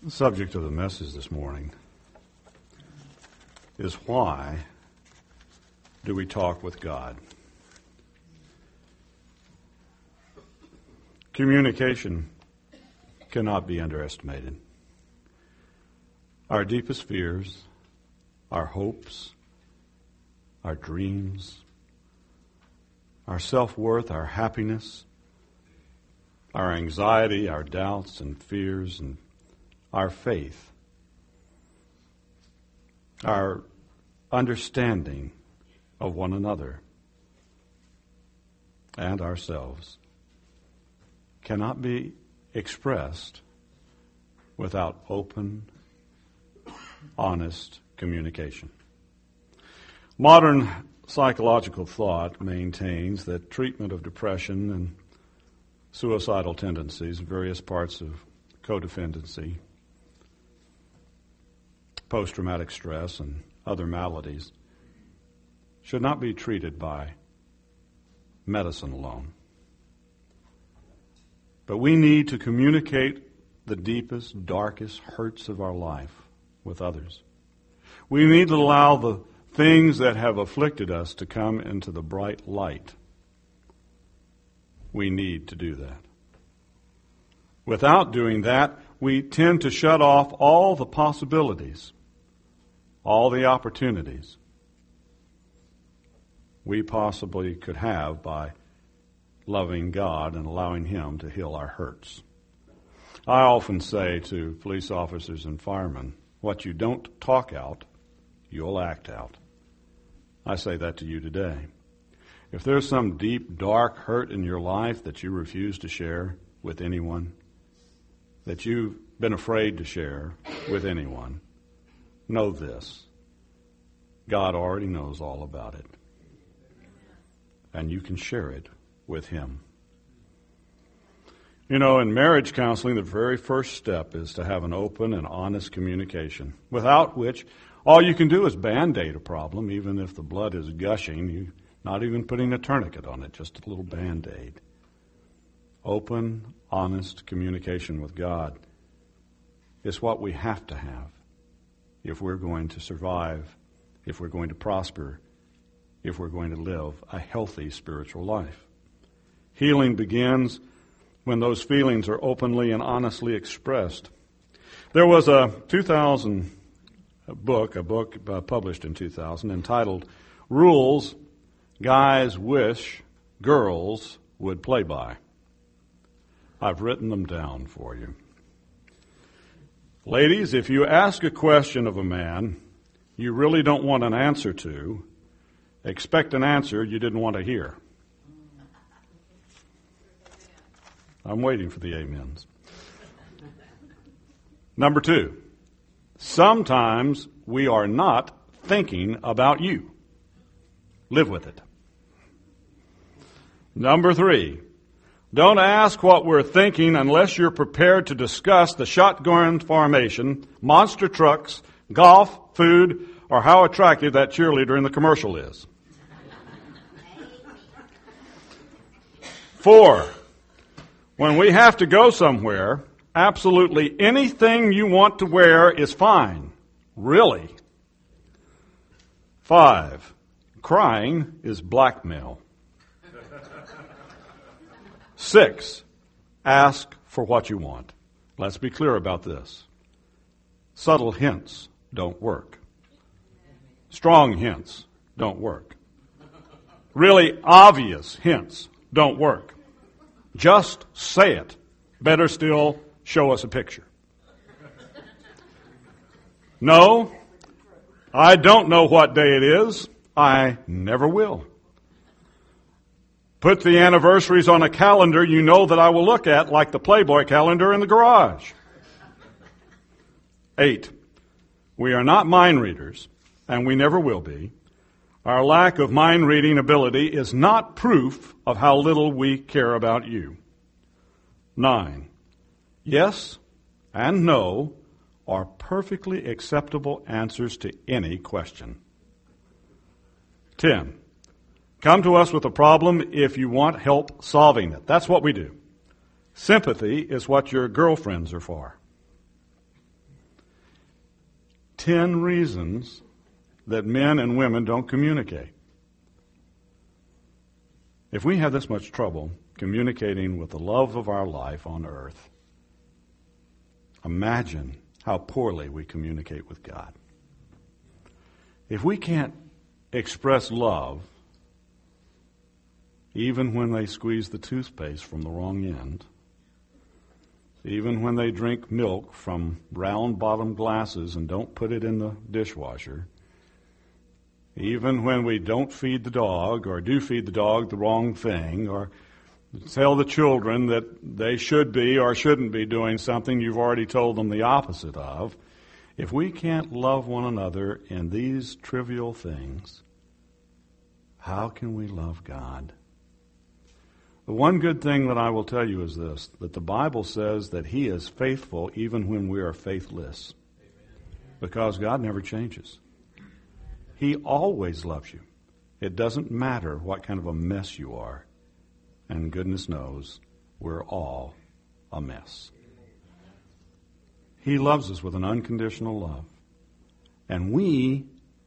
The subject of the message this morning is why do we talk with God? Communication cannot be underestimated. Our deepest fears, our hopes, our dreams, our self-worth, our happiness, our anxiety, our doubts and fears, and our faith, our understanding of one another and ourselves cannot be expressed without open, honest communication. Modern psychological thought maintains that treatment of depression and suicidal tendencies, various parts of codependency, post-traumatic stress, and other maladies should not be treated by medicine alone. But we need to communicate the deepest, darkest hurts of our life with others. We need to allow the things that have afflicted us to come into the bright light. We need to do that. Without doing that, we tend to shut off all the possibilities, all the opportunities we possibly could have by loving God and allowing Him to heal our hurts. I often say to police officers and firemen, what you don't talk out, you'll act out. I say that to you today. If there's some deep, dark hurt in your life that you refuse to share with anyone, that you've been afraid to share with anyone, know this: God already knows all about it. And you can share it with Him. You know, in marriage counseling, the very first step is to have an open and honest communication, without which all you can do is Band-Aid a problem, even if the blood is gushing, you're not even putting a tourniquet on it, just a little Band-Aid. Open, honest communication with God is what we have to have if we're going to survive, if we're going to prosper, if we're going to live a healthy spiritual life. Healing begins when those feelings are openly and honestly expressed. There was a 2000 book published in 2000 entitled Rules Guys Wish Girls Would Play By. I've written them down for you. Ladies, if you ask a question of a man you really don't want an answer to, expect an answer you didn't want to hear. I'm waiting for the amens. Number 2, sometimes we are not thinking about you. Live with it. Number 3, don't ask what we're thinking unless you're prepared to discuss the shotgun formation, monster trucks, golf, food, or how attractive that cheerleader in the commercial is. 4, when we have to go somewhere, absolutely anything you want to wear is fine. Really. 5, crying is blackmail. 6, ask for what you want. Let's be clear about this. Subtle hints don't work. Strong hints don't work. Really obvious hints don't work. Just say it. Better still, show us a picture. No, I don't know what day it is. I never will. Put the anniversaries on a calendar you know that I will look at, like the Playboy calendar in the garage. 8, we are not mind readers, and we never will be. Our lack of mind reading ability is not proof of how little we care about you. 9, yes and no are perfectly acceptable answers to any question. 10, come to us with a problem if you want help solving it. That's what we do. Sympathy is what your girlfriends are for. 10 reasons that men and women don't communicate. If we have this much trouble communicating with the love of our life on earth, imagine how poorly we communicate with God. If we can't express love, even when they squeeze the toothpaste from the wrong end, even when they drink milk from round-bottomed glasses and don't put it in the dishwasher, even when we don't feed the dog or do feed the dog the wrong thing or tell the children that they should be or shouldn't be doing something you've already told them the opposite of, if we can't love one another in these trivial things, how can we love God? The one good thing that I will tell you is this, that the Bible says that He is faithful even when we are faithless. Because God never changes. He always loves you. It doesn't matter what kind of a mess you are. And goodness knows, we're all a mess. He loves us with an unconditional love. And we,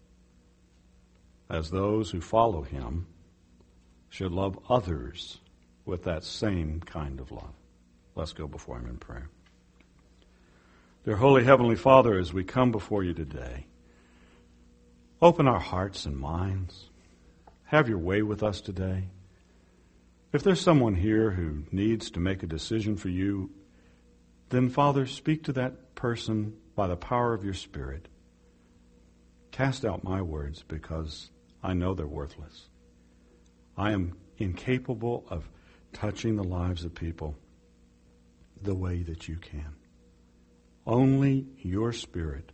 as those who follow Him, should love others with that same kind of love. Let's go before Him in prayer. Dear Holy Heavenly Father, as we come before You today, open our hearts and minds. Have Your way with us today. If there's someone here who needs to make a decision for You, then, Father, speak to that person by the power of Your Spirit. Cast out my words because I know they're worthless. I am incapable of touching the lives of people the way that You can. Only Your Spirit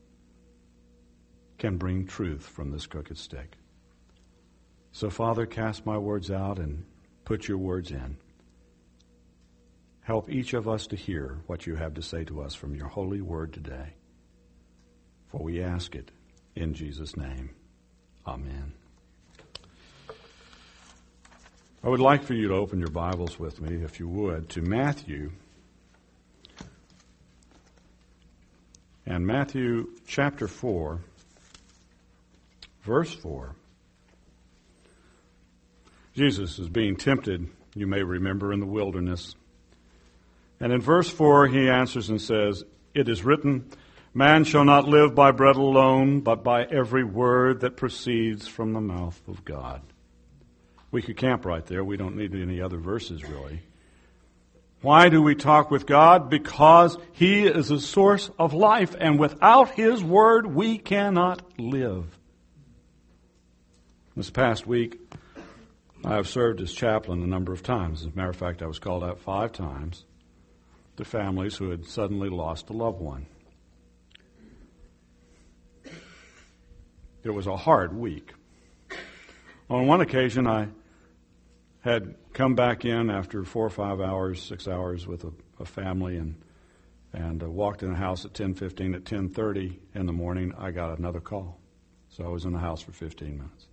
can bring truth from this crooked stick. So, Father, cast my words out and put Your words in. Help each of us to hear what You have to say to us from Your holy word today. For we ask it in Jesus' name. Amen. I would like for you to open your Bibles with me, if you would, to Matthew. And Matthew chapter 4, verse 4. Jesus is being tempted, you may remember, in the wilderness. And in verse 4 he answers and says, "It is written, man shall not live by bread alone, but by every word that proceeds from the mouth of God." We could camp right there. We don't need any other verses, really. Why do we talk with God? Because He is the source of life, and without His word, we cannot live. This past week, I have served as chaplain a number of times. As a matter of fact, I was called out 5 times to families who had suddenly lost a loved one. It was a hard week. On one occasion, I had come back in after 4 or 5 hours, 6 hours with a family and walked in the house at 10:15. At 10:30 in the morning, I got another call. So I was in the house for 15 minutes.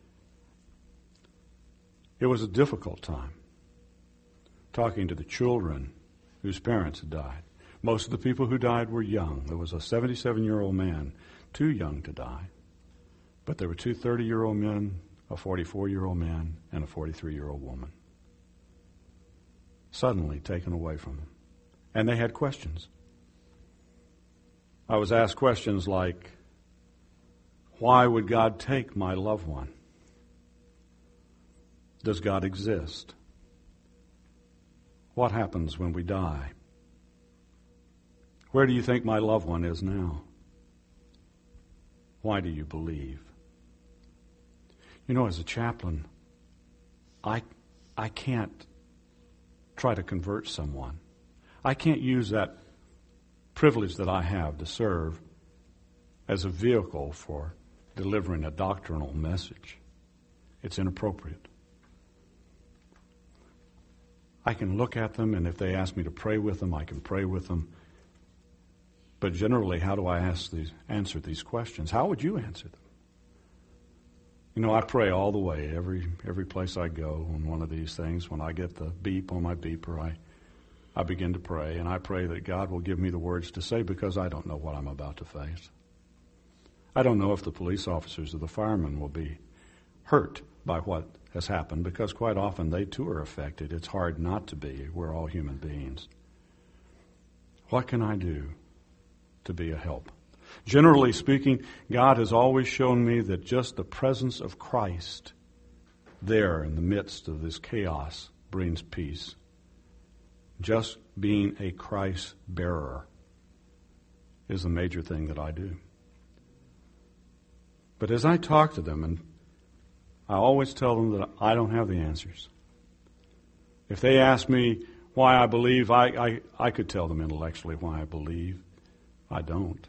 It was a difficult time talking to the children whose parents had died. Most of the people who died were young. There was a 77-year-old man, too young to die. But there were 2 30-year-old men, a 44-year-old man, and a 43-year-old woman. Suddenly taken away from them. And they had questions. I was asked questions like, why would God take my loved one? Does God exist? What happens when we die? Where do you think my loved one is now? Why do you believe? You know, as a chaplain, I can't try to convert someone. I can't use that privilege that I have to serve as a vehicle for delivering a doctrinal message. It's inappropriate. I can look at them, and if they ask me to pray with them, I can pray with them. But generally, how do I answer these questions? How would you answer them? You know, I pray all the way, every place I go on one of these things. When I get the beep on my beeper, I begin to pray, and I pray that God will give me the words to say because I don't know what I'm about to face. I don't know if the police officers or the firemen will be hurt by what has happened, because quite often they too are affected. It's hard not to be. We're all human beings. What can I do to be a help? Generally speaking, God has always shown me that just the presence of Christ there in the midst of this chaos brings peace. Just being a Christ bearer is the major thing that I do. But as I talk to them, and I always tell them that I don't have the answers. If they ask me why I believe, I could tell them intellectually why I believe. I don't.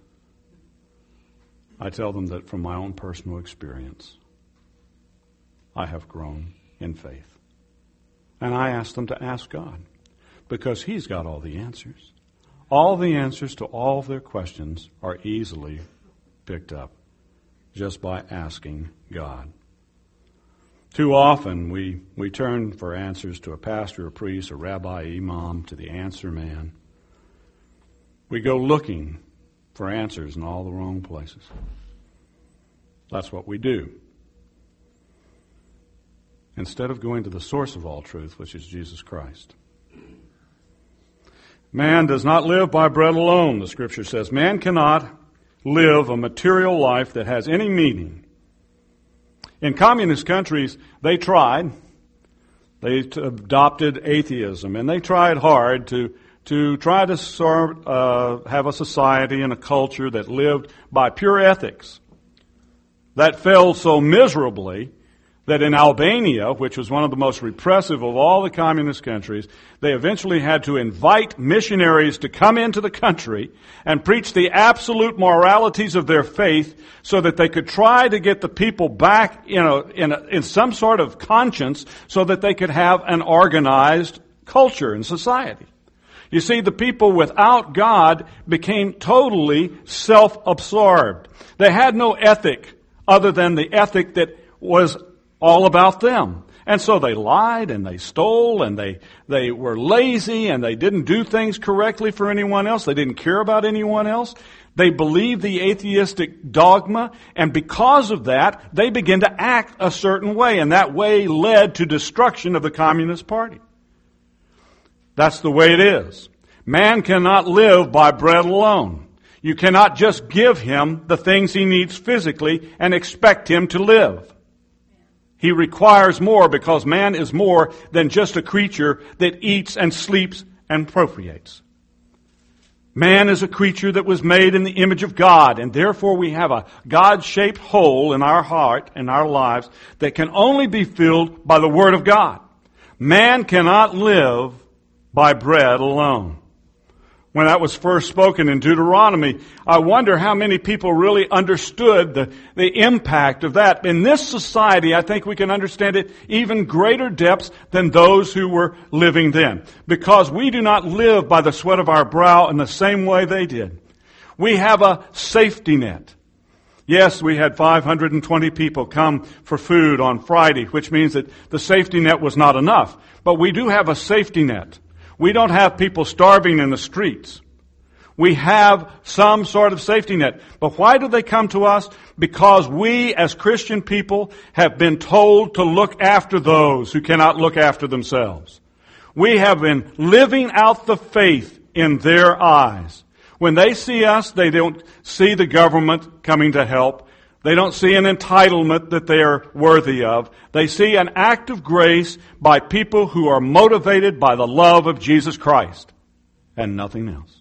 I tell them that from my own personal experience, I have grown in faith. And I ask them to ask God, because He's got all the answers. All the answers to all of their questions are easily picked up just by asking God. Too often we turn for answers to a pastor, a priest, a rabbi, imam, to the answer man. We go looking for answers in all the wrong places. That's what we do. Instead of going to the source of all truth, which is Jesus Christ. Man does not live by bread alone, the Scripture says. Man cannot live a material life that has any meaning. In communist countries, they tried. They adopted atheism, and they tried hard to try to have a society and a culture that lived by pure ethics. That failed so miserably that in Albania, which was one of the most repressive of all the communist countries, they eventually had to invite missionaries to come into the country and preach the absolute moralities of their faith so that they could try to get the people back in some sort of conscience so that they could have an organized culture and society. You see, the people without God became totally self-absorbed. They had no ethic other than the ethic that was all about them. And so they lied and they stole and they were lazy and they didn't do things correctly for anyone else. They didn't care about anyone else. They believed the atheistic dogma, and because of that, they began to act a certain way, and that way led to destruction of the Communist Party. That's the way it is. Man cannot live by bread alone. You cannot just give him the things he needs physically and expect him to live. He requires more, because man is more than just a creature that eats and sleeps and procreates. Man is a creature that was made in the image of God, and therefore we have a God-shaped hole in our heart and our lives that can only be filled by the Word of God. Man cannot live by bread alone. When that was first spoken in Deuteronomy, I wonder how many people really understood the impact of that. In this society, I think we can understand it even greater depths than those who were living then. Because we do not live by the sweat of our brow in the same way they did. We have a safety net. Yes, we had 520 people come for food on Friday, which means that the safety net was not enough. But we do have a safety net. We don't have people starving in the streets. We have some sort of safety net. But why do they come to us? Because we as Christian people have been told to look after those who cannot look after themselves. We have been living out the faith in their eyes. When they see us, they don't see the government coming to help. They don't see an entitlement that they are worthy of. They see an act of grace by people who are motivated by the love of Jesus Christ and nothing else.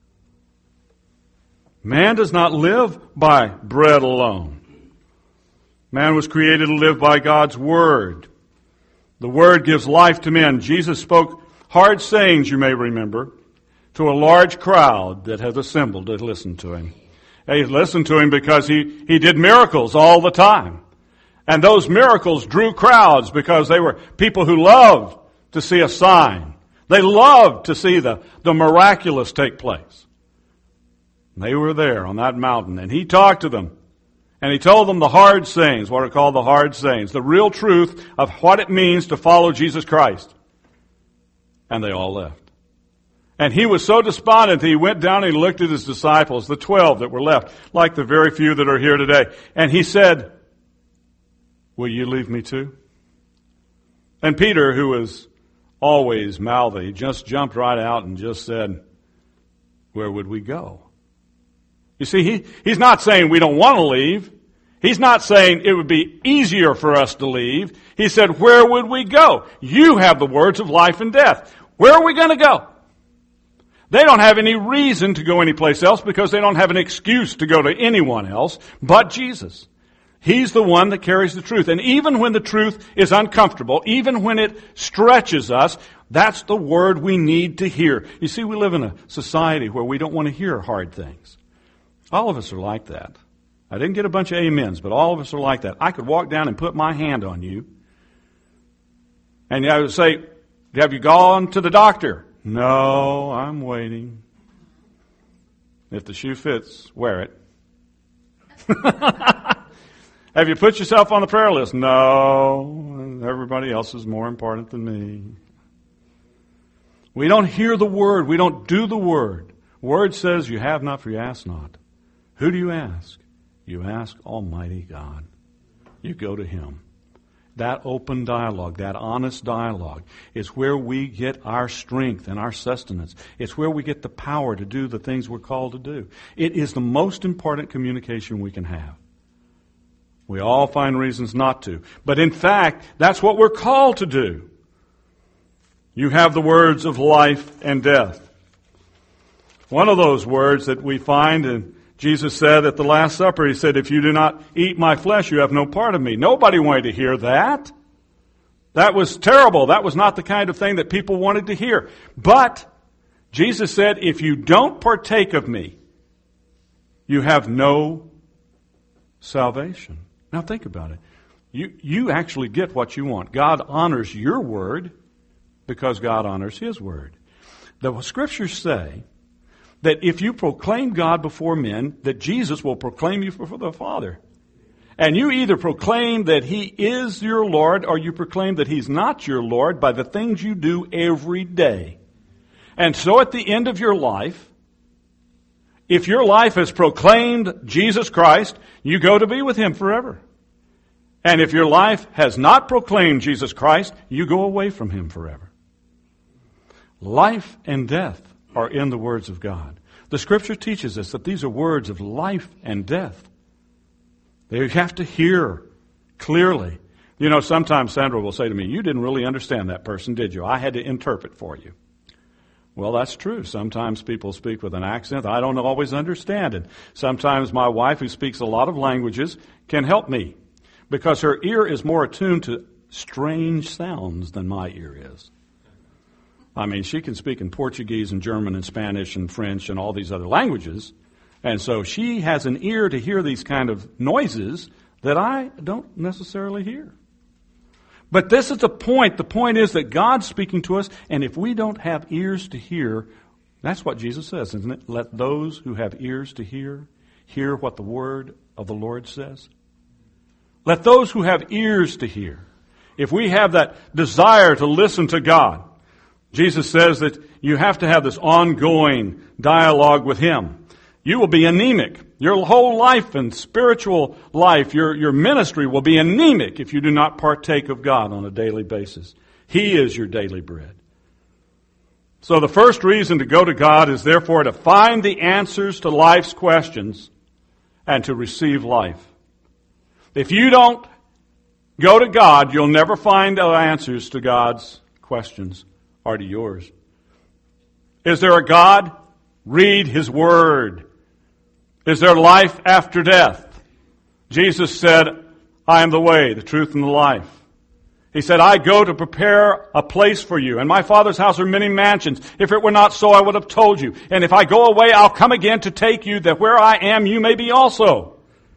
Man does not live by bread alone. Man was created to live by God's Word. The Word gives life to men. Jesus spoke hard sayings, you may remember, to a large crowd that has assembled to listen to Him. They listened to Him because he did miracles all the time. And those miracles drew crowds because they were people who loved to see a sign. They loved to see the miraculous take place. And they were there on that mountain, and He talked to them. And He told them the hard sayings, what are called the hard sayings, the real truth of what it means to follow Jesus Christ. And they all left. And he was so despondent that he went down and he looked at his disciples, the 12 that were left, like the very few that are here today. And he said, will you leave me too? And Peter, who was always mouthy, just jumped right out and just said, where would we go? You see, he's not saying we don't want to leave. He's not saying it would be easier for us to leave. He said, where would we go? You have the words of life and death. Where are we going to go? They don't have any reason to go anyplace else because they don't have an excuse to go to anyone else but Jesus. He's the one that carries the truth. And even when the truth is uncomfortable, even when it stretches us, that's the word we need to hear. You see, we live in a society where we don't want to hear hard things. All of us are like that. I didn't get a bunch of amens, but all of us are like that. I could walk down and put my hand on you, and I would say, have you gone to the doctor? No, I'm waiting. If the shoe fits, wear it. Have you put yourself on the prayer list? No, everybody else is more important than me. We don't hear the word. We don't do the word. Word says you have not for you ask not. Who do you ask? You ask Almighty God. You go to Him. That open dialogue, that honest dialogue is where we get our strength and our sustenance. It's where we get the power to do the things we're called to do. It is the most important communication we can have. We all find reasons not to. But in fact, that's what we're called to do. You have the words of life and death. One of those words that we find in Jesus said at the Last Supper, He said, if you do not eat my flesh, you have no part of me. Nobody wanted to hear that. That was terrible. That was not the kind of thing that people wanted to hear. But Jesus said, if you don't partake of me, you have no salvation. Now think about it. You actually get what you want. God honors your word because God honors His word. The Scriptures say that if you proclaim God before men, that Jesus will proclaim you before the Father. And you either proclaim that He is your Lord or you proclaim that He's not your Lord by the things you do every day. And so at the end of your life, if your life has proclaimed Jesus Christ, you go to be with Him forever. And if your life has not proclaimed Jesus Christ, you go away from Him forever. Life and death are in the words of God. The Scripture teaches us that these are words of life and death. They have to hear clearly. You know, sometimes Sandra will say to me, you didn't really understand that person, did you? I had to interpret for you. Well, that's true. Sometimes people speak with an accent I don't always understand. And sometimes my wife, who speaks a lot of languages, can help me because her ear is more attuned to strange sounds than my ear is. I mean, she can speak in Portuguese and German and Spanish and French and all these other languages. And so she has an ear to hear these kind of noises that I don't necessarily hear. But this is the point. The point is that God's speaking to us, and if we don't have ears to hear, that's what Jesus says, isn't it? Let those who have ears to hear what the word of the Lord says. Let those who have ears to hear. If we have that desire to listen to God, Jesus says that you have to have this ongoing dialogue with Him. You will be anemic. Your whole life and spiritual life, your ministry will be anemic if you do not partake of God on a daily basis. He is your daily bread. So the first reason to go to God is therefore to find the answers to life's questions and to receive life. If you don't go to God, you'll never find the answers to God's questions or to yours. Is there a God? Read His Word. Is there life after death? Jesus said, I am the way, the truth, and the life. He said, I go to prepare a place for you. In my Father's house are many mansions. If it were not so, I would have told you. And if I go away, I'll come again to take you, that where I am, you may be also.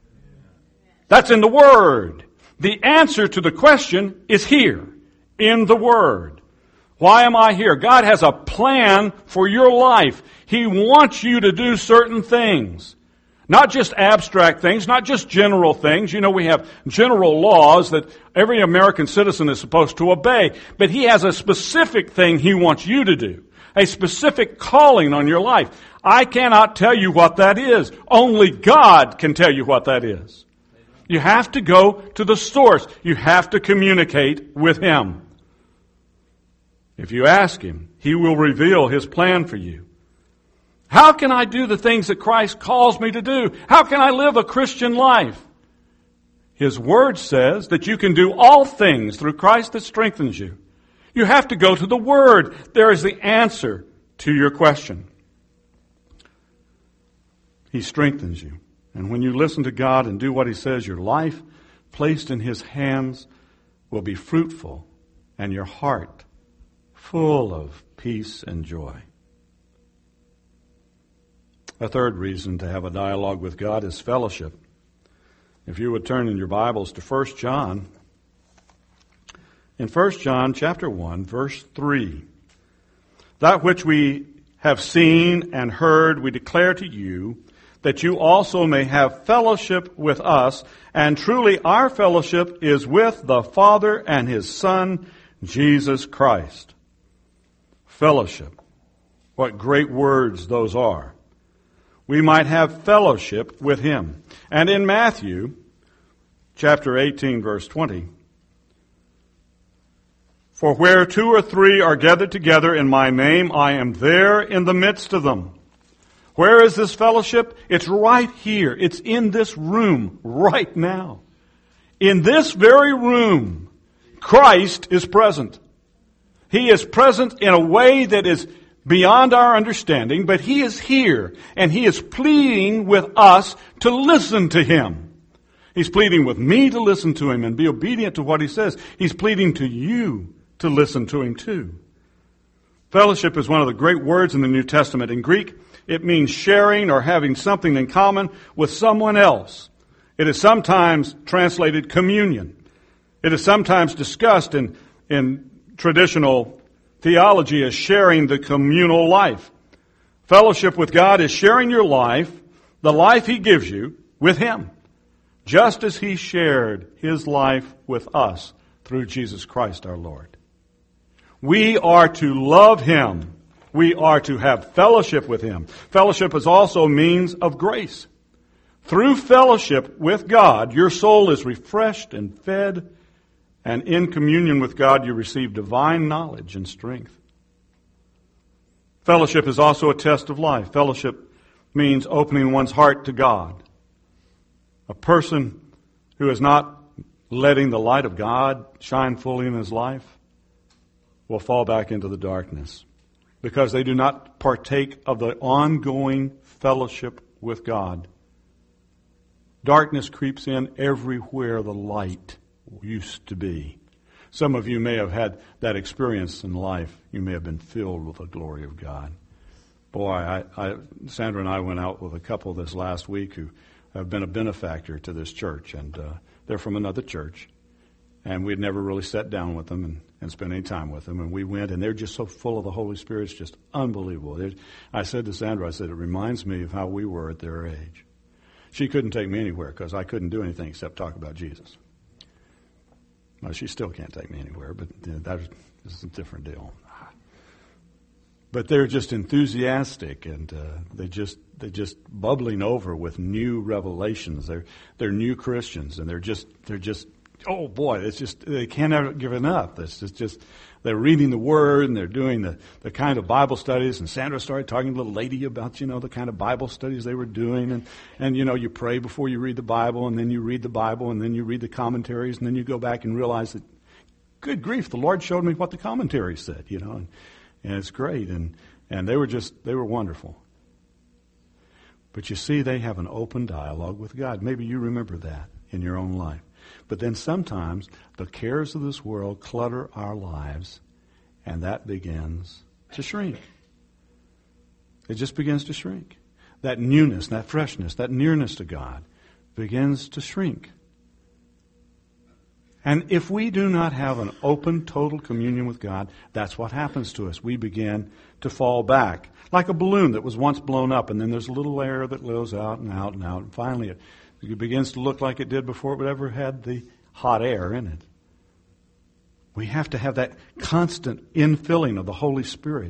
That's in the Word. The answer to the question is here, in the Word. Why am I here? God has a plan for your life. He wants you to do certain things. Not just abstract things, not just general things. You know, we have general laws that every American citizen is supposed to obey. But He has a specific thing He wants you to do. a specific calling on your life. I cannot tell you what that is. Only God can tell you what that is. You have to go to the source. You have to communicate with Him. If you ask Him, He will reveal His plan for you. How can I do the things that Christ calls me to do? How can I live a Christian life? His Word says that you can do all things through Christ that strengthens you. You have to go to the Word. There is the answer to your question. He strengthens you. And when you listen to God and do what He says, your life placed in His hands will be fruitful and your heart full of peace and joy. A third reason to have a dialogue with God is fellowship. If you would turn in your Bibles to 1 John. In 1 John chapter 1, verse 3. That which we have seen and heard we declare to you, that you also may have fellowship with us. And truly our fellowship is with the Father and His Son, Jesus Christ. Fellowship. What great words those are. We might have fellowship with Him. And in Matthew chapter 18, verse 20, for where 2 or 3 are gathered together in my name, I am there in the midst of them. Where is this fellowship? It's right here. It's in this room right now. In this very room, Christ is present. He is present in a way that is beyond our understanding, but He is here, and He is pleading with us to listen to Him. He's pleading with me to listen to Him and be obedient to what He says. He's pleading to you to listen to Him too. Fellowship is one of the great words in the New Testament. In Greek, it means sharing or having something in common with someone else. It is sometimes translated communion. It is sometimes discussed in traditional theology as sharing the communal life. Fellowship with God is sharing your life, the life He gives you, with Him, just as He shared His life with us through Jesus Christ our Lord. We are to love Him. We are to have fellowship with Him. Fellowship is also a means of grace. Through fellowship with God, your soul is refreshed and fed, and in communion with God, you receive divine knowledge and strength. Fellowship is also a test of life. Fellowship means opening one's heart to God. A person who is not letting the light of God shine fully in his life will fall back into the darkness because they do not partake of the ongoing fellowship with God. Darkness creeps in everywhere the light used to be. Some of you may have had that experience in life. You may have been filled with the glory of God. Boy, Sandra and I went out with a couple this last week who have been a benefactor to this church, and they're from another church. And we'd never really sat down with them and spent any time with them. And we went, and they're just so full of the Holy Spirit. It's just unbelievable. I said to Sandra, it reminds me of how we were at their age. She couldn't take me anywhere because I couldn't do anything except talk about Jesus. Well, she still can't take me anywhere, but that is a different deal. But they're just enthusiastic, and they're just bubbling over with new revelations. They're new Christians, and they're just oh boy, it's just they can't ever give enough. It's just they're reading the Word, and they're doing the kind of Bible studies. And Sandra started talking to the lady about the kind of Bible studies they were doing, and you pray before you read the Bible, and then you read the Bible, and then you read the commentaries, and then you go back and realize that, good grief, the Lord showed me what the commentaries said, and it's great, and they were wonderful. But you see, they have an open dialogue with God. Maybe you remember that in your own life. But then sometimes the cares of this world clutter our lives, and that begins to shrink. It just begins to shrink. That newness, that freshness, that nearness to God begins to shrink. And if we do not have an open, total communion with God, that's what happens to us. We begin to fall back, like a balloon that was once blown up, and then there's a little air that goes out and out and out, and finally it begins to look like it did before it ever had the hot air in it. We have to have that constant infilling of the Holy Spirit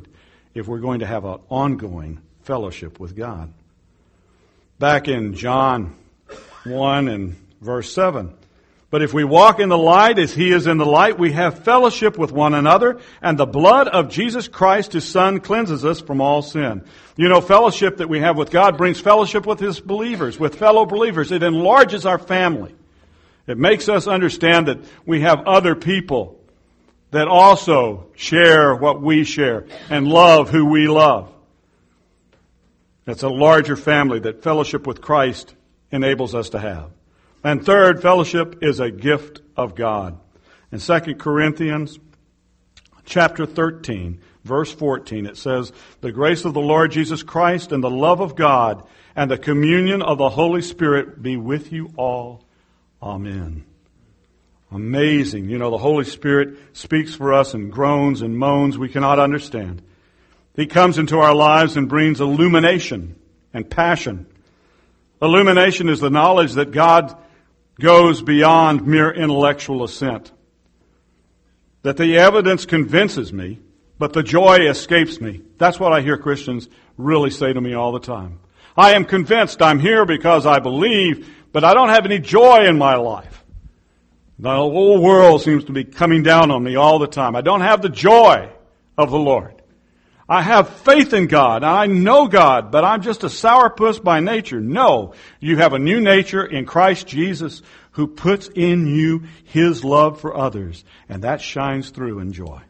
if we're going to have an ongoing fellowship with God. Back in John 1 and verse 7, but if we walk in the light as He is in the light, we have fellowship with one another, and the blood of Jesus Christ, His Son, cleanses us from all sin. You know, fellowship that we have with God brings fellowship with His believers, with fellow believers. It enlarges our family. It makes us understand that we have other people that also share what we share and love who we love. It's a larger family that fellowship with Christ enables us to have. And third, fellowship is a gift of God. In 2 Corinthians chapter 13, verse 14, it says, the grace of the Lord Jesus Christ and the love of God and the communion of the Holy Spirit be with you all. Amen. Amazing. You know, the Holy Spirit speaks for us in groans and moans we cannot understand. He comes into our lives and brings illumination and passion. Illumination is the knowledge that God goes beyond mere intellectual assent. That the evidence convinces me, but the joy escapes me. That's what I hear Christians really say to me all the time. I am convinced I'm here because I believe, but I don't have any joy in my life. The whole world seems to be coming down on me all the time. I don't have the joy of the Lord. I have faith in God, and I know God, but I'm just a sourpuss by nature. No, you have a new nature in Christ Jesus who puts in you His love for others, and that shines through in joy.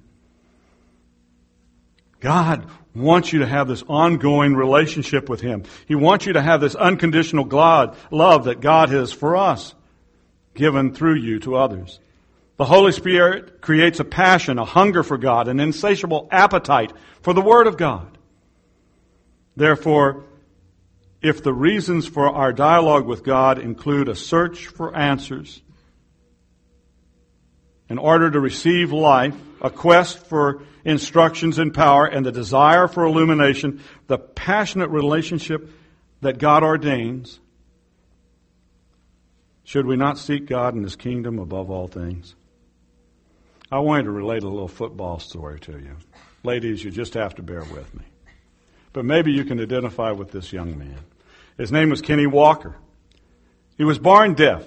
God wants you to have this ongoing relationship with Him. He wants you to have this unconditional love that God has for us, given through you to others. The Holy Spirit creates a passion, a hunger for God, an insatiable appetite for the Word of God. Therefore, if the reasons for our dialogue with God include a search for answers, in order to receive life, a quest for instructions and power, and the desire for illumination, the passionate relationship that God ordains, should we not seek God and His kingdom above all things? I wanted to relate a little football story to you. Ladies, you just have to bear with me. But maybe you can identify with this young man. His name was Kenny Walker. He was born deaf.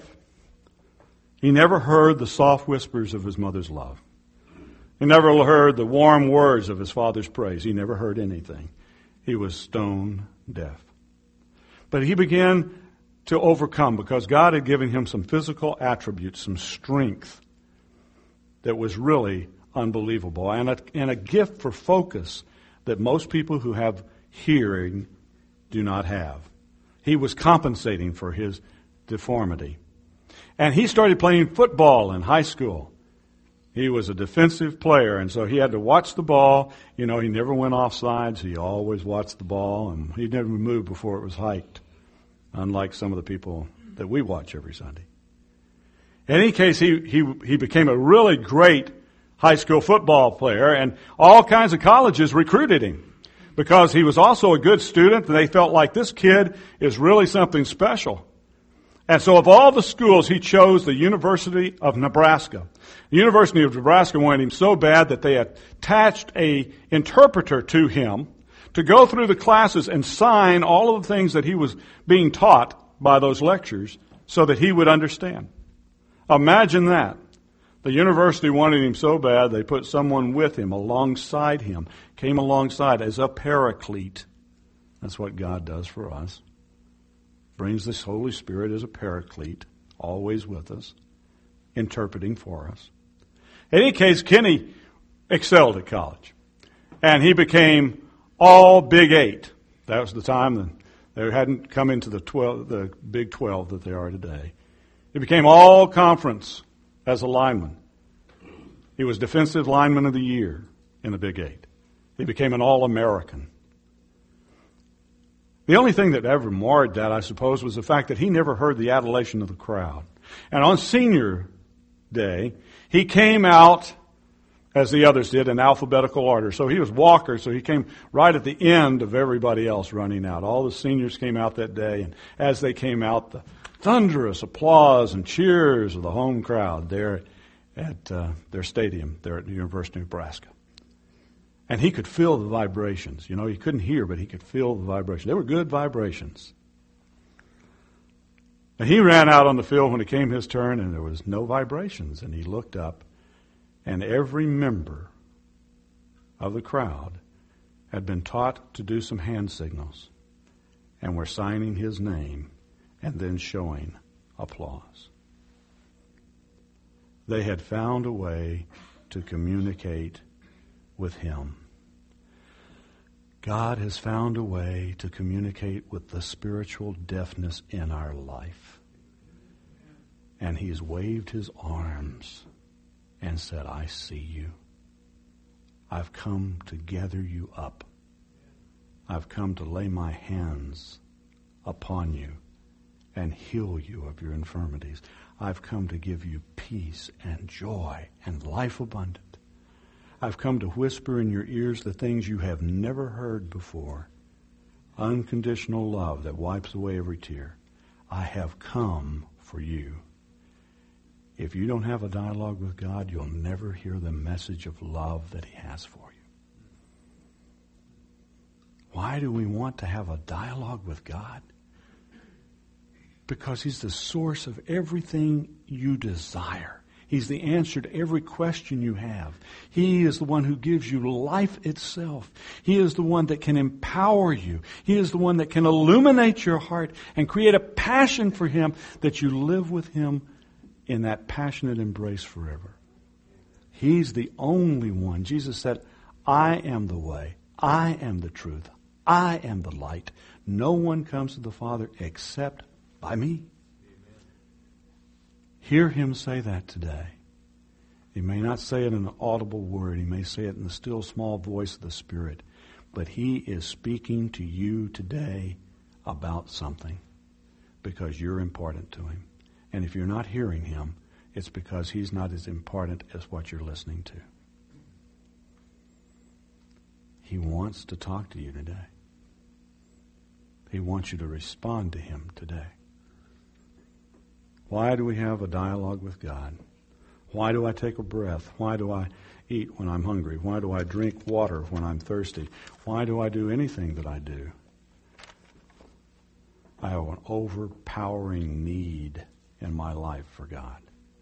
He never heard the soft whispers of his mother's love. He never heard the warm words of his father's praise. He never heard anything. He was stone deaf. But he began to overcome because God had given him some physical attributes, some strength that was really unbelievable, and a gift for focus that most people who have hearing do not have. He was compensating for his deformity. And he started playing football in high school. He was a defensive player, and so he had to watch the ball. You know, he never went off sides. He always watched the ball, and he never moved before it was hiked, unlike some of the people that we watch every Sunday. In any case, he became a really great high school football player, and all kinds of colleges recruited him because he was also a good student, and they felt like this kid is really something special. And so of all the schools, he chose the University of Nebraska. The University of Nebraska wanted him so bad that they attached an interpreter to him to go through the classes and sign all of the things that he was being taught by those lectures so that he would understand. Imagine that. The university wanted him so bad, they put someone with him, alongside him, came alongside as a paraclete. That's what God does for us. Brings this Holy Spirit as a paraclete, always with us, interpreting for us. In any case, Kenny excelled at college. And he became all Big 8. That was the time that they hadn't come into the Big 12 that they are today. He became all conference as a lineman. He was Defensive Lineman of the Year in the Big 8. He became an All-American. The only thing that ever marred that, I suppose, was the fact that he never heard the adulation of the crowd. And on senior day, he came out, as the others did, in alphabetical order. So he was Walker, so he came right at the end of everybody else running out. All the seniors came out that day, and as they came out, the thunderous applause and cheers of the home crowd there at their stadium there at the University of Nebraska. And he could feel the vibrations. You know, he couldn't hear, but he could feel the vibrations. They were good vibrations. And he ran out on the field when it came his turn, and there was no vibrations. And he looked up, and every member of the crowd had been taught to do some hand signals, and were signing his name and then showing applause. They had found a way to communicate with him. God has found a way to communicate with the spiritual deafness in our life. And he's waved his arms and said, I see you. I've come to gather you up. I've come to lay my hands upon you and heal you of your infirmities. I've come to give you peace and joy and life abundant. I've come to whisper in your ears the things you have never heard before. Unconditional love that wipes away every tear. I have come for you. If you don't have a dialogue with God, you'll never hear the message of love that he has for you. Why do we want to have a dialogue with God? Because he's the source of everything you desire. He's the answer to every question you have. He is the one who gives you life itself. He is the one that can empower you. He is the one that can illuminate your heart and create a passion for him that you live with him in that passionate embrace forever. He's the only one. Jesus said, I am the way. I am the truth. I am the light. No one comes to the Father except by me. Hear him say that today. He may not say it in an audible word. He may say it in the still small voice of the Spirit. But he is speaking to you today about something because you're important to him. And if you're not hearing him, it's because he's not as important as what you're listening to. He wants to talk to you today. He wants you to respond to him today. Why do we have a dialogue with God? Why do I take a breath? Why do I eat when I'm hungry? Why do I drink water when I'm thirsty? Why do I do anything that I do? I have an overpowering need in my life for God.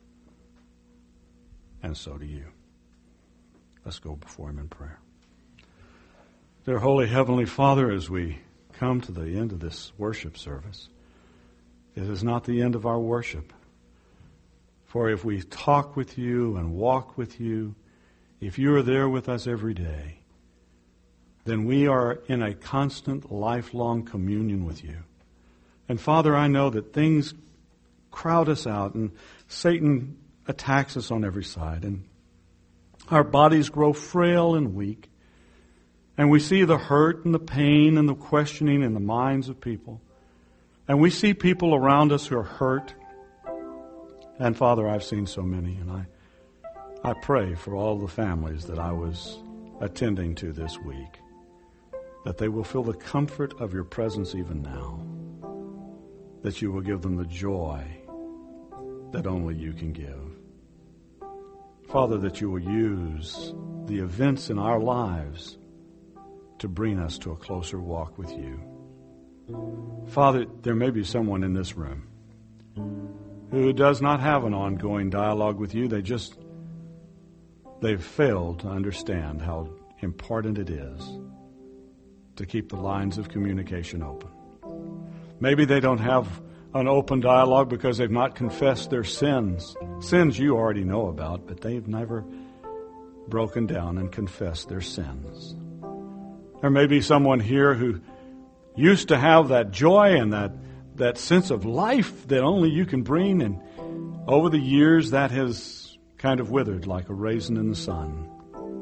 And so do you. Let's go before him in prayer. Dear Holy Heavenly Father, as we come to the end of this worship service, it is not the end of our worship. For if we talk with you and walk with you, if you are there with us every day, then we are in a constant, lifelong communion with you. And Father, I know that things crowd us out and Satan attacks us on every side. And our bodies grow frail and weak. And we see the hurt and the pain and the questioning in the minds of people. And we see people around us who are hurt. And Father, I've seen so many, and I pray for all the families that I was attending to this week, that they will feel the comfort of your presence even now, that you will give them the joy that only you can give. Father, that you will use the events in our lives to bring us to a closer walk with you. Father, there may be someone in this room who does not have an ongoing dialogue with you. They've failed to understand how important it is to keep the lines of communication open. Maybe they don't have an open dialogue because they've not confessed their sins. Sins you already know about, but they've never broken down and confessed their sins. There may be someone here who used to have that joy and that sense of life that only you can bring, and over the years that has kind of withered like a raisin in the sun.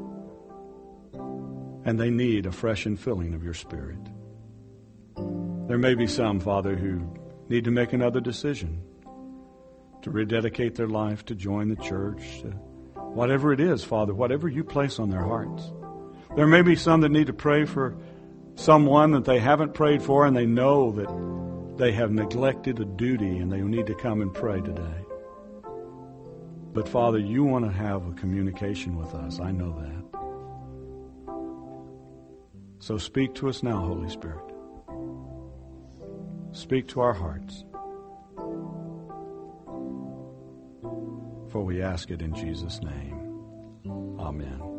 And they need a fresh infilling of your Spirit. There may be some, Father, who need to make another decision to rededicate their life, to join the church, to whatever it is, Father, whatever you place on their hearts. There may be some that need to pray for someone that they haven't prayed for, and they know that they have neglected a duty and they need to come and pray today. But Father, you want to have a communication with us. I know that. So speak to us now, Holy Spirit. Speak to our hearts. For we ask it in Jesus' name. Amen.